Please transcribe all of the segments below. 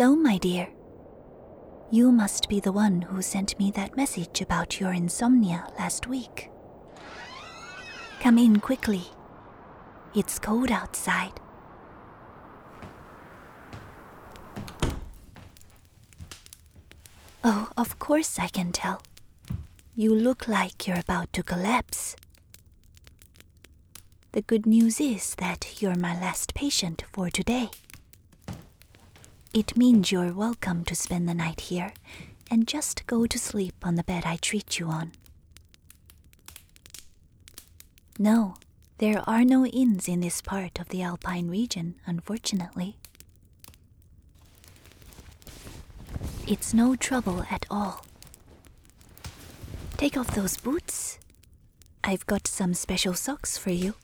Hello, my dear. You must be the one who sent me that message about your insomnia last week. Come in quickly. It's cold outside. Oh, of course I can tell. You look like you're about to collapse. The good news is that you're my last patient for today. It means you're welcome to spend the night here and just go to sleep on the bed I treat you on. No, there are no inns in this part of the Alpine region, unfortunately. It's no trouble at all. Take off those boots. I've got some special socks for you.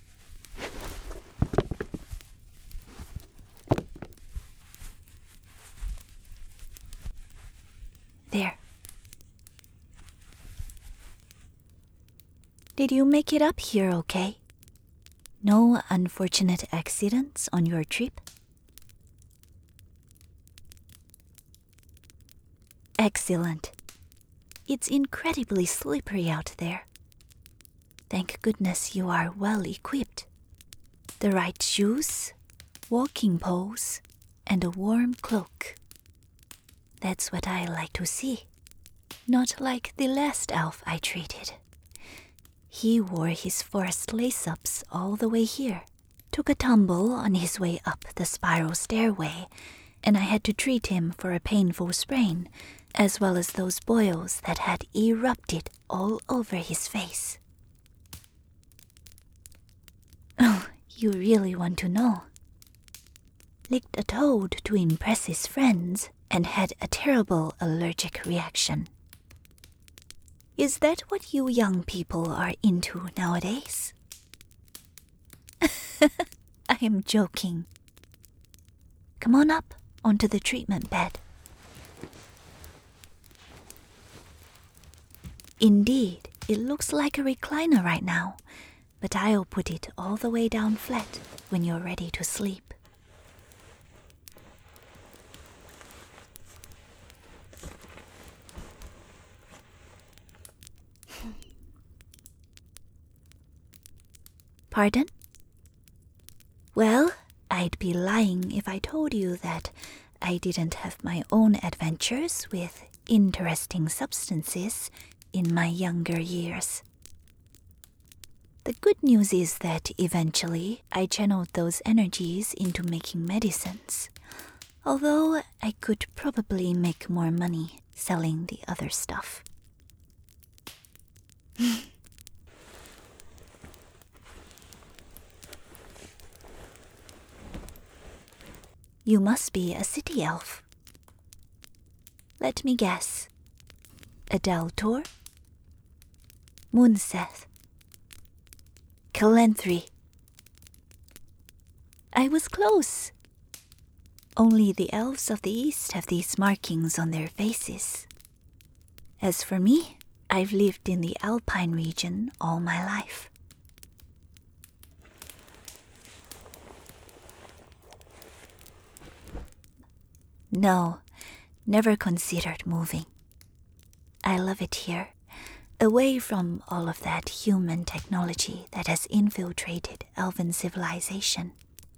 There. Did you make it up here okay? No unfortunate accidents on your trip? Excellent. It's incredibly slippery out there. Thank goodness you are well equipped. The right shoes, walking poles, and a warm cloak. That's what I like to see. Not like the last elf I treated. He wore his forest lace-ups all the way here, took a tumble on his way up the spiral stairway, and I had to treat him for a painful sprain, as well as those boils that had erupted all over his face. Oh, you really want to know? Licked a toad to impress his friends and had a terrible allergic reaction. Is that what you young people are into nowadays? I am joking. Come on up onto the treatment bed. Indeed, it looks like a recliner right now, but I'll put it all the way down flat when you're ready to sleep. Pardon? Well, I'd be lying if I told you that I didn't have my own adventures with interesting substances in my younger years. The good news is that eventually I channeled those energies into making medicines, although I could probably make more money selling the other stuff. You must be a city elf. Let me guess. Adeltor? Munseth? Calanthe? I was close. Only the elves of the East have these markings on their faces. As for me, I've lived in the Alpine region all my life. No, never considered moving. I love it here, away from all of that human technology that has infiltrated elven civilization.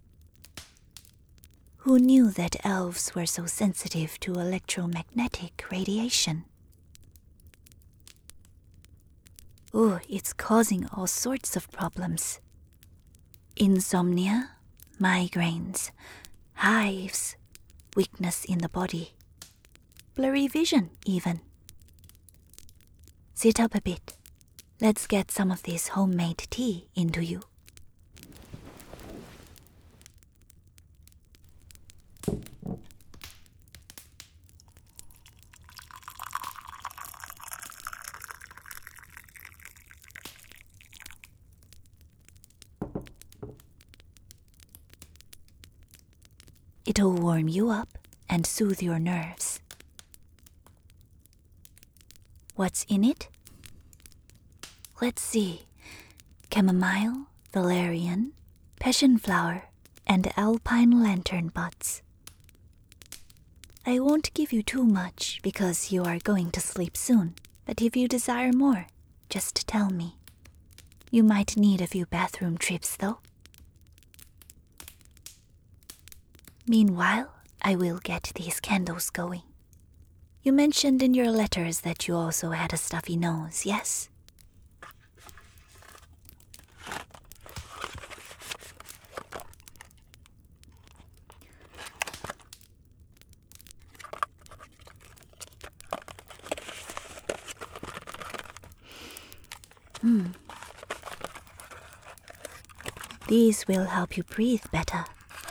Who knew that elves were so sensitive to electromagnetic radiation? Oh, it's causing all sorts of problems. Insomnia, migraines, hives, weakness in the body, blurry vision even. Sit up a bit. Let's get some of this homemade tea into you. It'll warm you up and soothe your nerves. What's in it? Let's see. Chamomile, valerian, passion flower, and alpine lantern buds. I won't give you too much because you are going to sleep soon, but if you desire more, just tell me. You might need a few bathroom trips, though. Meanwhile, I will get these candles going. You mentioned in your letters that you also had a stuffy nose, yes? These will help you breathe better.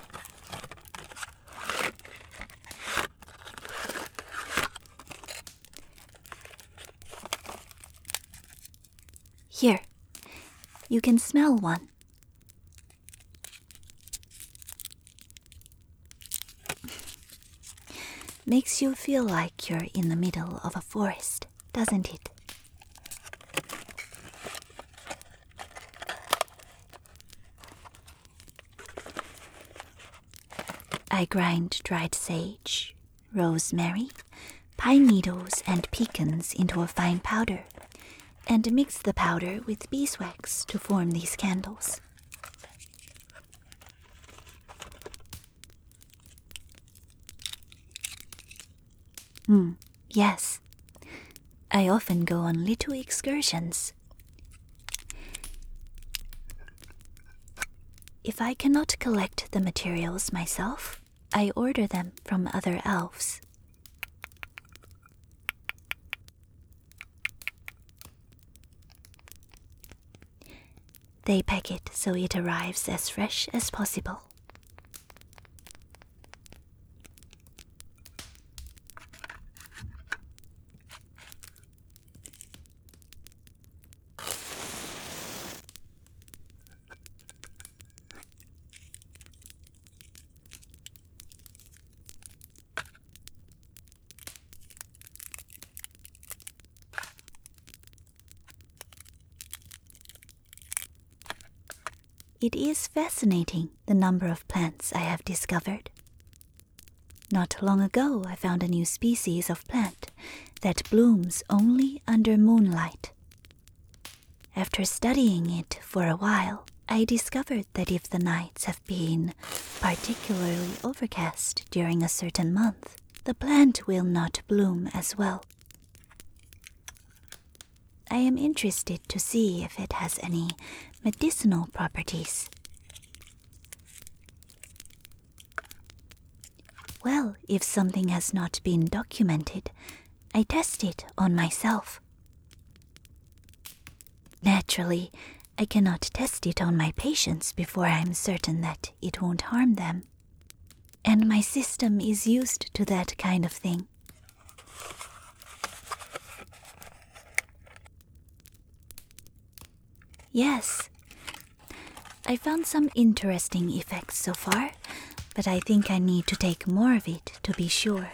Here, you can smell one. Makes you feel like you're in the middle of a forest, doesn't it? I grind dried sage, rosemary, pine needles, and pecans into a fine powder, and mix the powder with beeswax to form these candles. Yes. I often go on little excursions. If I cannot collect the materials myself, I order them from other elves. They pack it so it arrives as fresh as possible. It is fascinating, the number of plants I have discovered. Not long ago, I found a new species of plant that blooms only under moonlight. After studying it for a while, I discovered that if the nights have been particularly overcast during a certain month, the plant will not bloom as well. I am interested to see if it has any medicinal properties. Well, if something has not been documented, I test it on myself. Naturally, I cannot test it on my patients before I'm certain that it won't harm them. And my system is used to that kind of thing. Yes, I found some interesting effects so far, but I think I need to take more of it to be sure.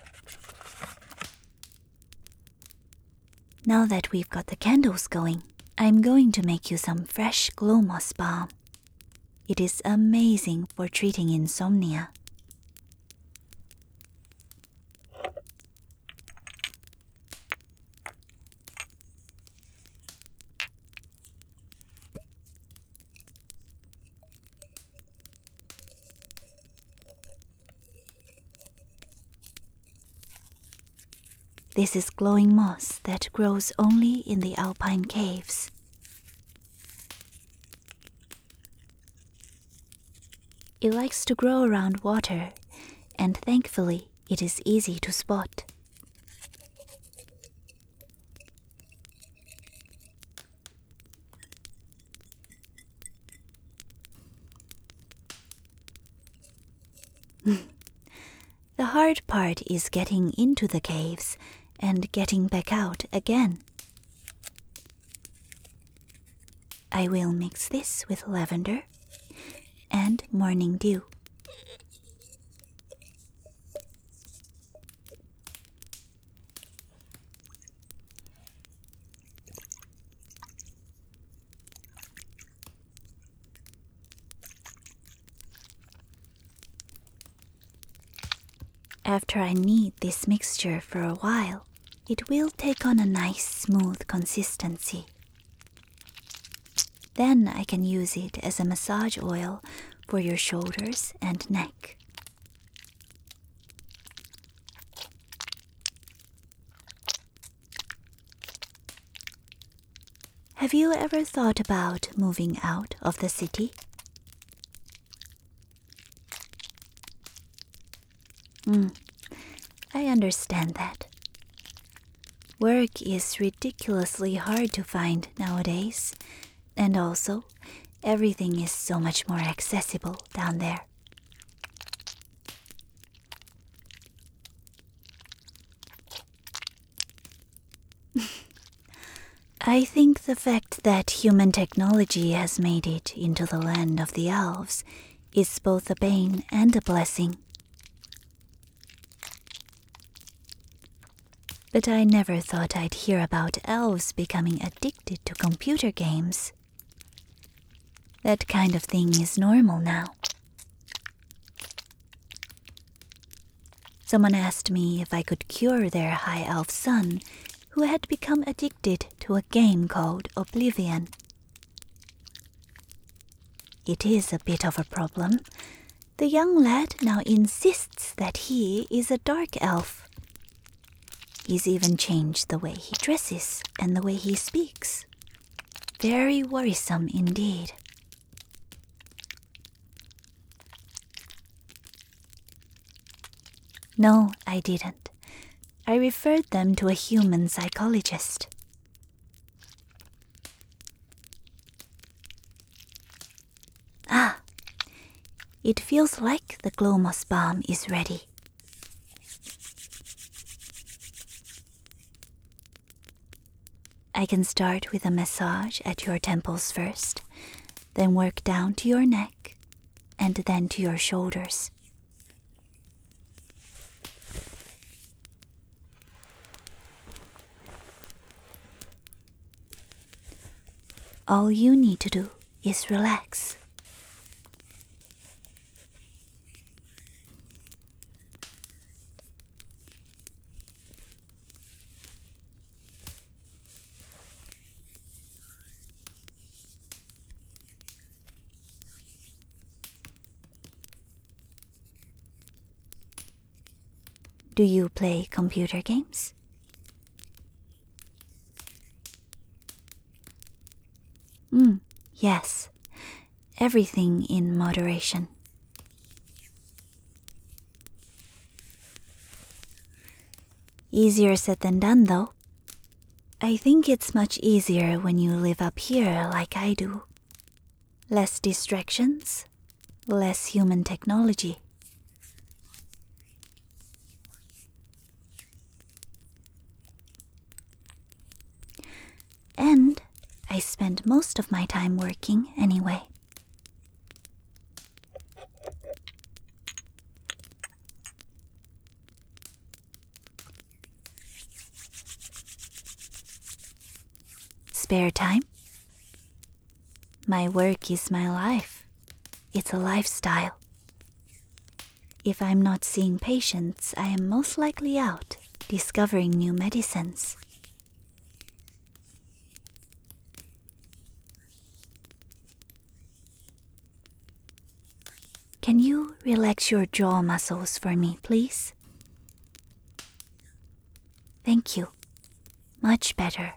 Now that we've got the candles going, I'm going to make you some fresh glow moss balm. It is amazing for treating insomnia. This is glowing moss that grows only in the alpine caves. It likes to grow around water, and thankfully it is easy to spot. The hard part is getting into the caves and getting back out again. I will mix this with lavender and morning dew. After I knead this mixture for a while, it will take on a nice smooth consistency. Then I can use it as a massage oil for your shoulders and neck. Have you ever thought about moving out of the city? I understand that. Work is ridiculously hard to find nowadays, and also everything is so much more accessible down there. I think the fact that human technology has made it into the land of the elves is both a bane and a blessing. But I never thought I'd hear about elves becoming addicted to computer games. That kind of thing is normal now. Someone asked me if I could cure their high elf son, who had become addicted to a game called Oblivion. It is a bit of a problem. The young lad now insists that he is a dark elf. He's even changed the way he dresses and the way he speaks. Very worrisome indeed. No, I didn't. I referred them to a human psychologist. Ah, it feels like the Glomos balm is ready. I can start with a massage at your temples first, then work down to your neck, and then to your shoulders. All you need to do is relax. Do you play computer games? Yes. Everything in moderation. Easier said than done, though. I think it's much easier when you live up here like I do. Less distractions, less human technology. And I spend most of my time working anyway. Spare time? My work is my life. It's a lifestyle. If I'm not seeing patients, I am most likely out, discovering new medicines. Can you relax your jaw muscles for me, please? Thank you. Much better.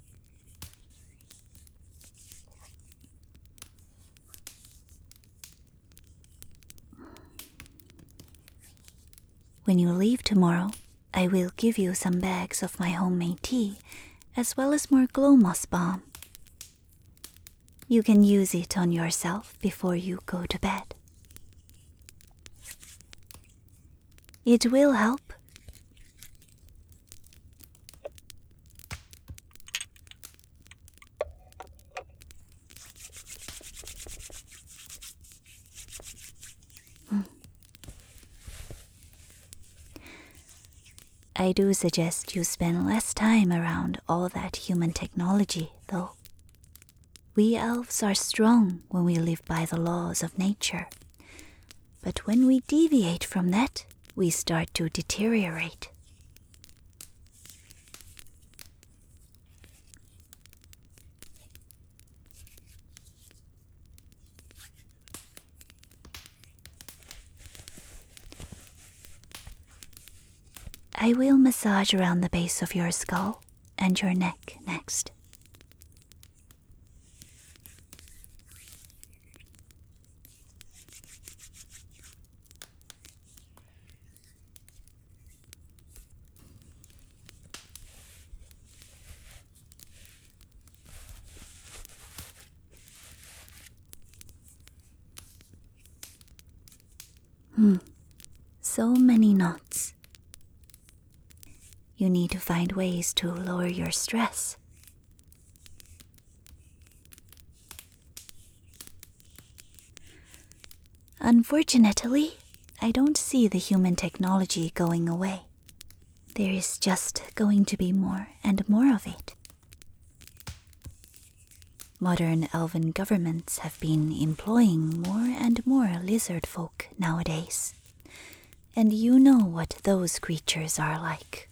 When you leave tomorrow, I will give you some bags of my homemade tea, as well as more Glomos balm. You can use it on yourself before you go to bed. It will help. I do suggest you spend less time around all that human technology, though. We elves are strong when we live by the laws of nature. But when we deviate from that, we start to deteriorate. I will massage around the base of your skull and your neck next. So many knots. You need to find ways to lower your stress. Unfortunately, I don't see the human technology going away. There is just going to be more and more of it. Modern elven governments have been employing more and more lizard folk nowadays. And you know what those creatures are like.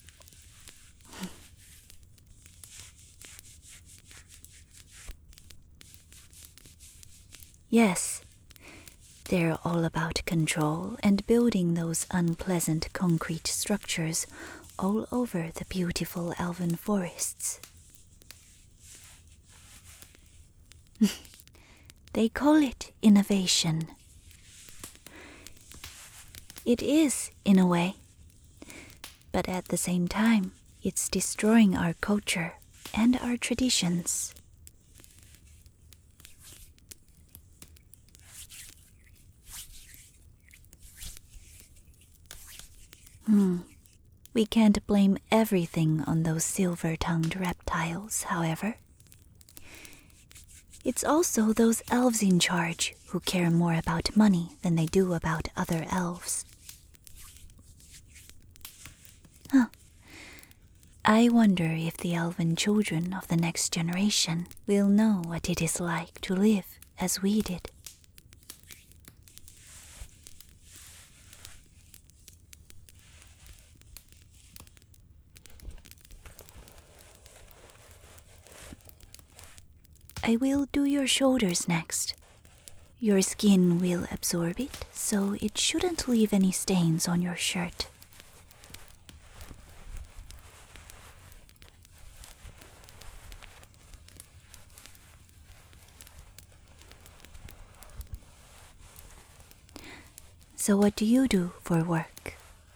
Yes, they're all about control and building those unpleasant concrete structures all over the beautiful elven forests. They call it innovation. It is, in a way, but at the same time, it's destroying our culture and our traditions. We can't blame everything on those silver-tongued reptiles, however. It's also those elves in charge who care more about money than they do about other elves. I wonder if the elven children of the next generation will know what it is like to live as we did. I will do your shoulders next. Your skin will absorb it, so it shouldn't leave any stains on your shirt. So what do you do for work?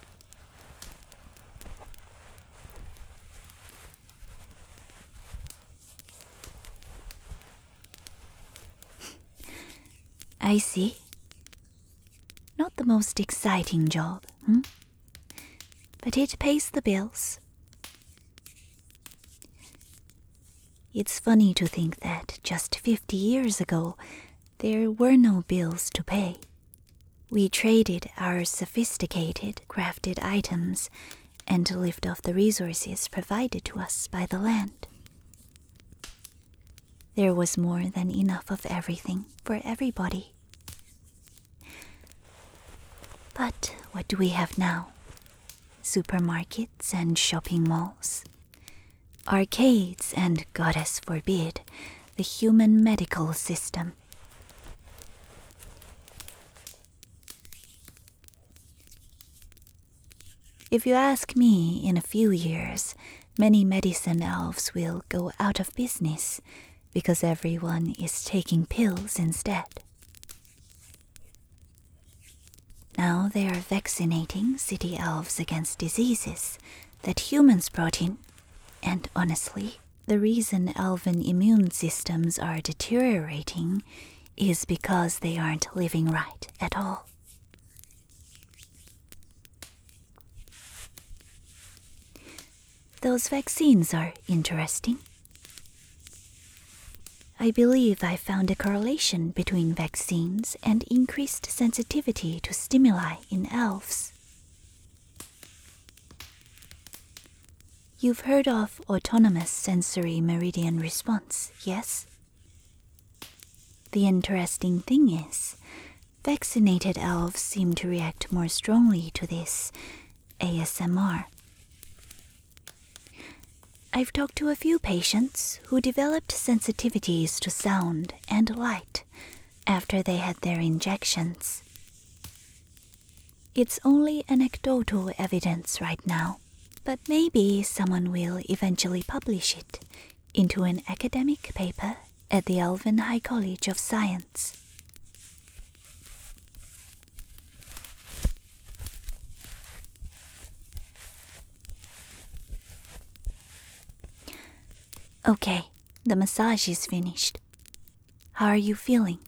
I see. Not the most exciting job, but it pays the bills. It's funny to think that just 50 years ago, there were no bills to pay. We traded our sophisticated, crafted items and lived off the resources provided to us by the land. There was more than enough of everything for everybody. But what do we have now? Supermarkets and shopping malls. Arcades and, goddess forbid, the human medical system. If you ask me, in a few years, many medicine elves will go out of business because everyone is taking pills instead. Now they are vaccinating city elves against diseases that humans brought in, and honestly, the reason elven immune systems are deteriorating is because they aren't living right at all. Those vaccines are interesting. I believe I found a correlation between vaccines and increased sensitivity to stimuli in elves. You've heard of autonomous sensory meridian response, yes? The interesting thing is, Vaccinated elves seem to react more strongly to this ASMR. I've talked to a few patients who developed sensitivities to sound and light after they had their injections. It's only anecdotal evidence right now, but maybe someone will eventually publish it into an academic paper at the Elven High College of Science. Okay, the massage is finished. How are you feeling?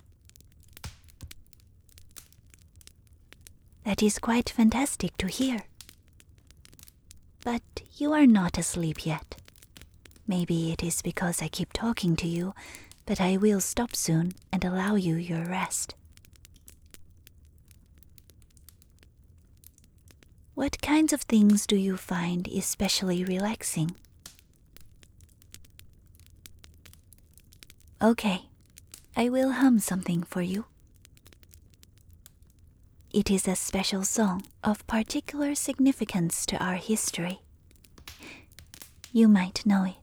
That is quite fantastic to hear. But you are not asleep yet. Maybe it is because I keep talking to you, but I will stop soon and allow you your rest. What kinds of things do you find especially relaxing? Okay, I will hum something for you. It is a special song of particular significance to our history. You might know it.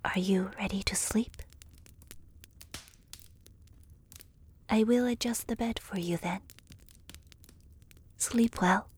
Are you ready to sleep? I will adjust the bed for you then. Sleep well.